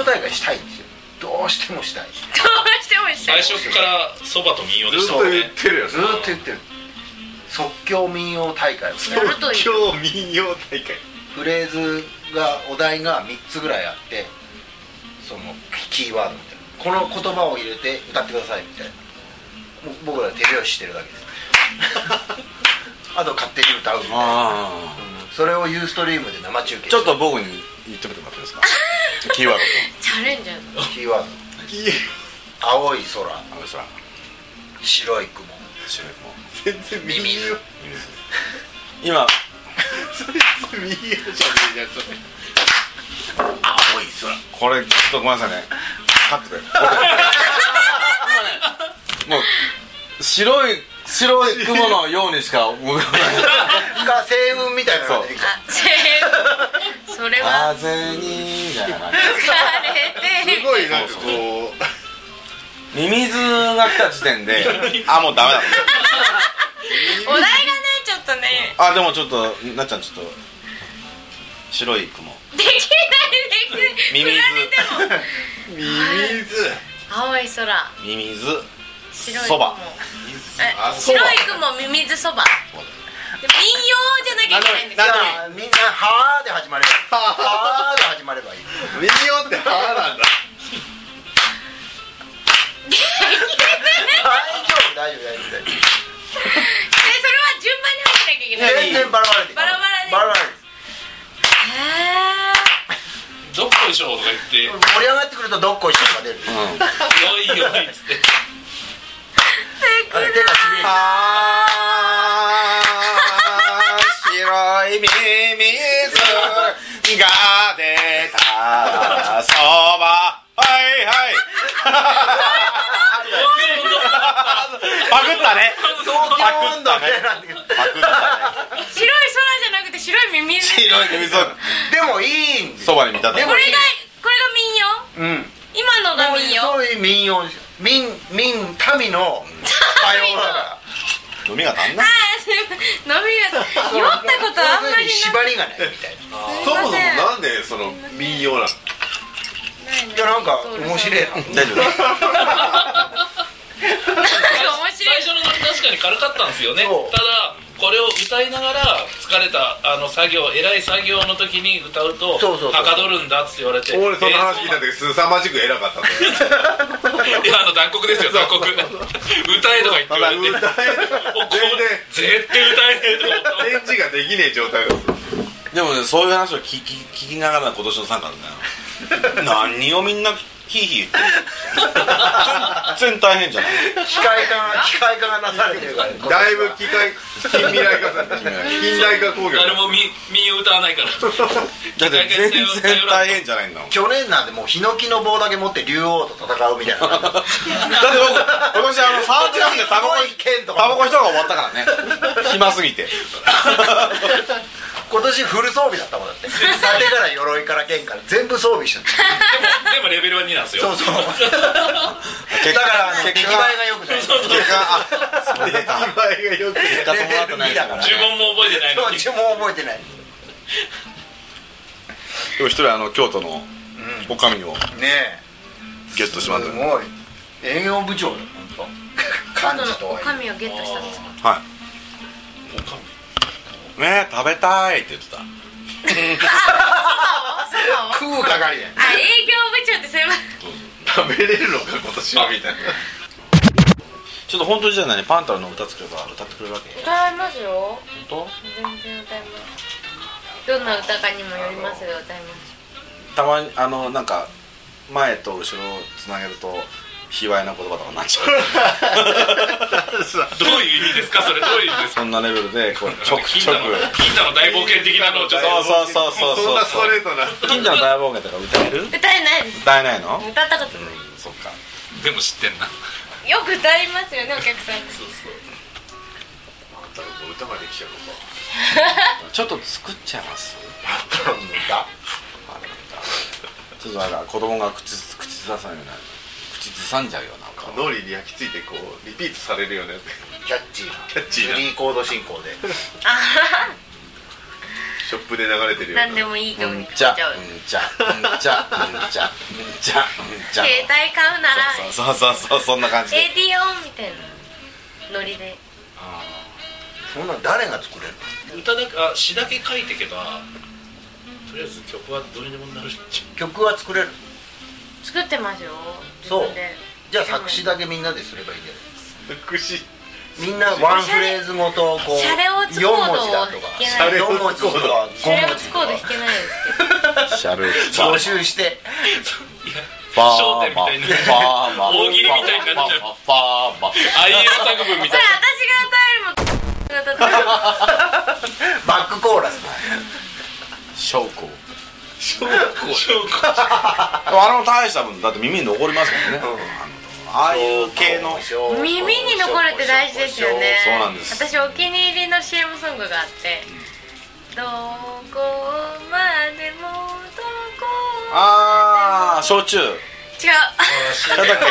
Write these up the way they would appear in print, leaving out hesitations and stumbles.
大会したいんですよ。どうしてもしたい。 最初からそばと民謡でしたもんね。 ずっと言ってるよ。 ずっと言ってる。即興民謡大会を即興民謡大会。 フレーズがお題が3つぐらいあって、そのキーワードみたいな、この言葉を入れて歌ってくださいみたいな。もう僕ら手拍子してるだけですあと勝手に歌うみたいな、それをユーストリームで生中継。 ちょっと僕に言ってみてもらっていいですかキーワードとチャレンジャーズ。 キーワード。青い空、白い雲、 全然ミミズ。 今青い空。 これちょっとごめんなさいね、カットでもう白い雲のようにしか思わない星雲みたいなのが出てきた。 それは風にみたいな感じすごいなんかこうミミズが来た時点でもうダメだお題がねちょっとね。 でもちょっとなっちゃんちょっと白い雲できないミミズミミズ青い空、 ミミズ白いそば白い雲、ミミズそば。民謡じゃなきゃいけないんですよ。 みんなはーで始まればいい。はーで始まればいい。 民謡ってはなんだ。 大丈夫。 それは順番に入ってなきゃいけない。 全然バラバラで。 バラバラで。 どっこいしょとか言って盛り上がってくるとどっこいしょが出る。 よいよいっつって手がしびれる。 白いミミズが出たそばはいはいパクったね。 白い空じゃなくて白いミミズ。 白いミミズでもいいんです。 そばに見立てこれが民謡。今のが民謡。 そういう民謡ですよ。民の歌謡だから。 飲みが足んない。 飲みが酔ったことあんまりない。 縛りがないみたいな。 そもそもなんでその民謡なの？ いやなんか面白いな。 大丈夫。 最初の確かに軽かったんですよね。ただこれを歌いながら疲れた偉い作業の時に歌うとはかどるんだって言われて、 俺その話聞いた時すさまじく偉かったいや残酷ですよ残酷歌えとか言って言われて絶対歌えねえとか返事ができねえ状態だ。 でもね、そういう話を聞きながら今年の参加だよ何をみんなヒーヒー言ってる全然大変じゃない。 機械化がなされてるから。 だいぶ近未来化されて近代化工業。 誰も民謡歌わないからだって全然大変じゃないんだもん。 去年なんでもうヒノキの棒だけ持って竜王と戦うみたいな。 だって僕今年3時間でタバコ一が終わったからね暇すぎて今年フル装備だったもんだって。盾から鎧から剣から全部装備してる。 でもレベルは2なんですよ。 そうだから出来栄えが良くない。 結果出来栄えがよく結果伴ってないですからね。 呪文も覚えてないのに。 呪文覚えてない。 でも一人京都のおかみをねゲットしましたね。 すごい営業部長だよ本当。幹事とはおかみをゲットしたんですか。 はいね、食べたいって言ってた。 食う係や。 営業部長ってそういえば食べれるのか今年はみたいな。 ちょっと本当にじゃあ何パンタロンの歌作れば歌ってくれるわけ？ 歌いますよ。 本全然歌います。どんな歌かにもよりますが歌います。 当？たまになんか前と後ろをつなげると卑猥な言葉とかになっちゃう。 どういう意味ですかそれ？どういう意味ですか？ そんなレベルでこうちょくちょく金太の大冒険的なのをちょっと。 そうそんなストレートな。 金太の大冒険とか歌える？ 歌えないです。 歌えないの？ 歌ったことない。 そっか。 でも知ってんな。 よく歌いますよねお客さん。 そうそう。 歌まで来ちゃうのか。 ちょっと作っちゃいます。 パンタロンの歌。 ちょっとなんか子供が口ずさないような口ずさんじゃうような脳裏に焼き付いてこうリピートされるようなやつ。 キャッチーなキャッチーな 3コード進行で。 ショップで流れてるよ。 何でもいいとうんに買っちゃう。携帯買うならそうそんな感じで。 エディオンみたいなノリで。 そんなん誰が作れるの？ 歌だけ詩だけ書いていけばとりあえず曲はどれでもなる。 曲は作れる。 作ってますよ。 そう自分で。 じゃあ作詞だけみんなですればいいんじゃない？ 作詞。 みんなワンフレーズごとこうシャレオツコ 4 ードを文字だとか弾けない。 4文字とかシャレ 5 オツコード文字とか弾けないですけど。 シャル募集して笑点みたいな大喜利みたいになっちゃう。あいう作文みそれたい私が歌えるもん。 バックコーラス証拠。 な。 あれも大した分だって耳に残りますもんね。ああいう系の。 耳に残るって大事ですよね。 そうなんです。 私お気に入りの CM ソングがあって、どこまでもどこああ、焼酎。 違う。 なんだっけ。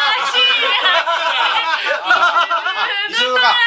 一緒か。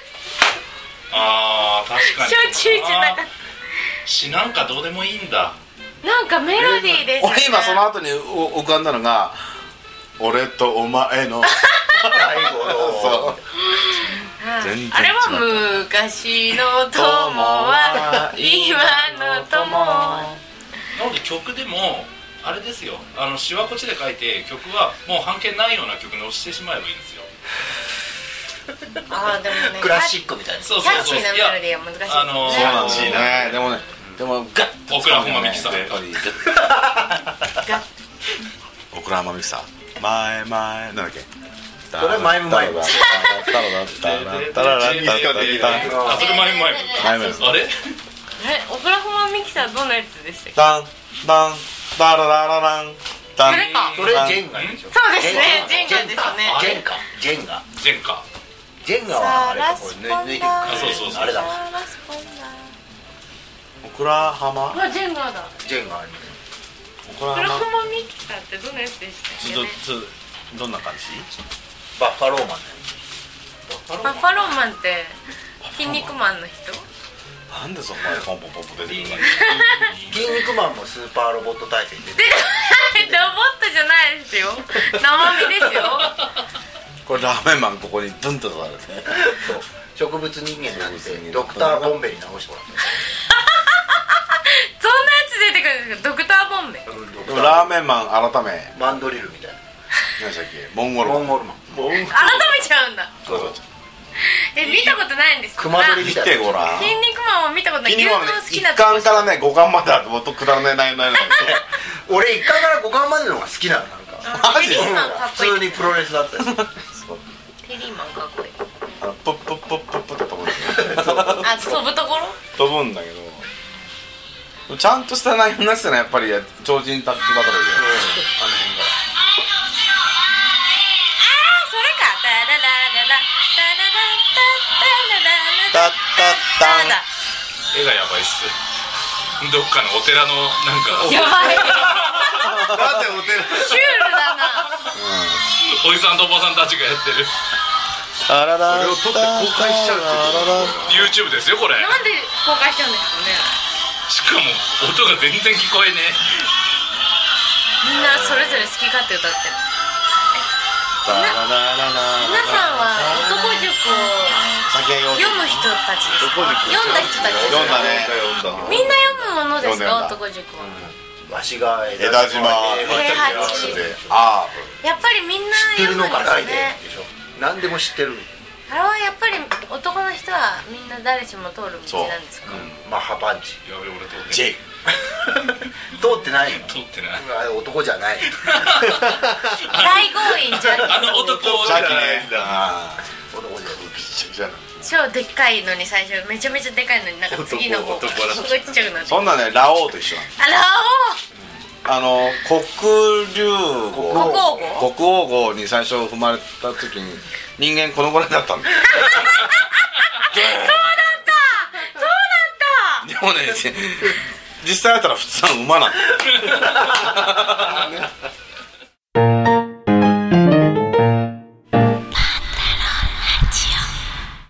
確かに。 焼酎じゃなかっ詩なんかどうでもいいんだ。 た。なんかメロディーですよね。 俺今その後に浮かんだのが、俺とお前の。そう。全然違う。 あれは昔の友は今の友。 なので曲でもあれですよ。詩はこっちで書いて曲はもう半径ないような曲に押してしまえばいいんですよ。 ああでもね。 クラシックみたいな。 そうキャッチーなメロディーは難しいですね。 そうなんですね。でもガッとオクラホマミキサー。 やっぱりオクラホマミキサー。前なんだっけ。 それマイムマイム。 あ、それマイム。あれ？ オクラホマミキサーどんなやつでしたっけ？ ダンダンダラララランダン。 それか。 それジェンガでしょ。 そうですね。ジェンガですね。 ジェンガはあれかこれ抜いてくそうあれだ。 オクラハマ。 ジェンガだ。 ジェンガある。 オクラオクラハマ。 ホマミキサーってどんなやつでしたっけね？ どんな感じ？ バッファローマンね。 バッファローマンって筋肉マンの人？ なんでそこまでポンポンポンポン出てくるの？ 筋肉マンもスーパーロボット体制に出て出てこない。ロボットじゃないですよ。生身ですよ。 これラーメンマンここにブンとされて。 そう植物人間になってドクターボンベに直してもらった。 そんなやつ出てくるんですか？ドクターボンベ。 でもラーメンマン改めマンドリルみたいな。 何でしたっけ？モンゴルマン。 モンゴルマン。 改めちゃうんだ。 そうそう。 見たことないんですか？ 熊取りみ見たいな。 てごらん。 筋肉マンを見たことない。 筋肉マンね牛丼好きな 1巻からね5巻まであってもっとくだらないない俺1巻から5巻までの方が好きなのなんか。 マジでテリーマンかっこいい。 普通にプロレスだったよ。 テリーマンかっこいい。 ポッポッポッポッポって飛ぶんですよ。 あ、飛ぶところ？ 飛ぶんだけどちゃんとした内容になってたのはやっぱり超人タッグバトルであの辺が。 それか。タララララタララタタラララタッタッタンだ。 絵がやばいっす。どっかのお寺のなんかやばい。 なんでお寺シュールだな。 おじさんとおばさんたちがやってるあららこれを撮って公開しちゃうってこと？ YouTube ですよこれ。 なんで公開しちゃうんですかね。 しかも音が全然聞こえねみんなそれぞれ好き勝手歌ってる。皆さんは男塾を読む人たちですか？読んだ人たちですか？ 読んだね。 みんな読むものですか？ 読んだ男塾は。 わしが枝島平八であやっぱりみんな知ってる読むんでのがないですね。 でしょ。何でも知ってる。 あれはやっぱり男の人はみんな誰しも通る道なんですか？ マッハパンチ。 やべ俺通って J 通ってないの。 通ってない。 あれ男じゃない。 大強引じゃん。 あの男さっきね男じゃない。 超でっかいのに最初めちゃめちゃでかいのになんか次の方がすごいちっちゃくなって。 そんなねラオウと一緒なの。黒竜号国王号に最初踏まれた時に人間このぐらいだったんだよ。 そうだったでもね実際やったら普通は馬なんだよ。